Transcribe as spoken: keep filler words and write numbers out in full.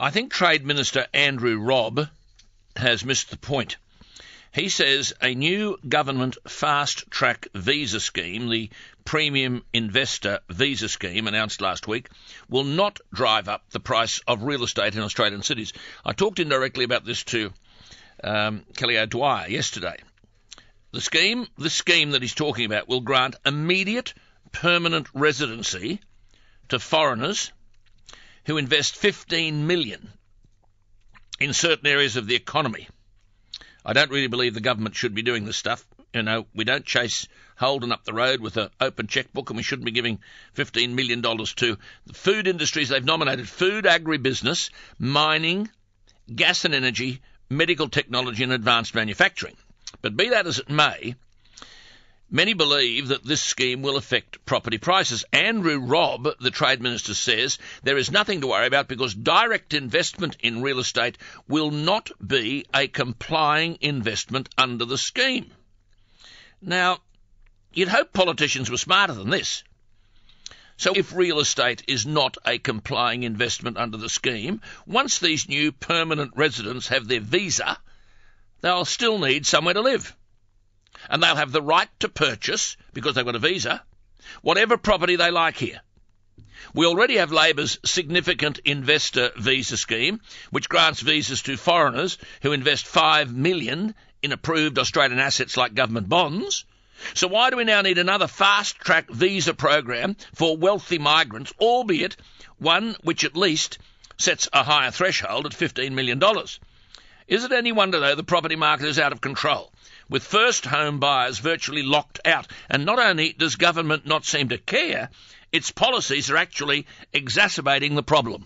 I think Trade Minister Andrew Robb has missed the point. He says a new government fast-track visa scheme, the Premium Investor Visa Scheme, announced last week, will not drive up the price of real estate in Australian cities. I talked indirectly about this to um, Kelly O'Dwyer yesterday. The scheme, the scheme that he's talking about will grant immediate permanent residency to foreigners who invest fifteen million dollars in certain areas of the economy. I don't really believe the government should be doing this stuff. You know, we don't chase Holden up the road with an open chequebook, and we shouldn't be giving fifteen million dollars to the food industries. They've nominated food, agribusiness, mining, gas and energy, medical technology and advanced manufacturing. But be that as it may, many believe that this scheme will affect property prices. Andrew Robb, the Trade Minister, says there is nothing to worry about because direct investment in real estate will not be a complying investment under the scheme. Now, you'd hope politicians were smarter than this. So if real estate is not a complying investment under the scheme, once these new permanent residents have their visa, they'll still need somewhere to live. And they'll have the right to purchase, because they've got a visa, whatever property they like here. We already have Labor's significant investor visa scheme, which grants visas to foreigners who invest five million dollars in approved Australian assets like government bonds. So why do we now need another fast-track visa program for wealthy migrants, albeit one which at least sets a higher threshold at fifteen million dollars? Is it any wonder, though, the property market is out of control, with first home buyers virtually locked out? And not only does government not seem to care, its policies are actually exacerbating the problem.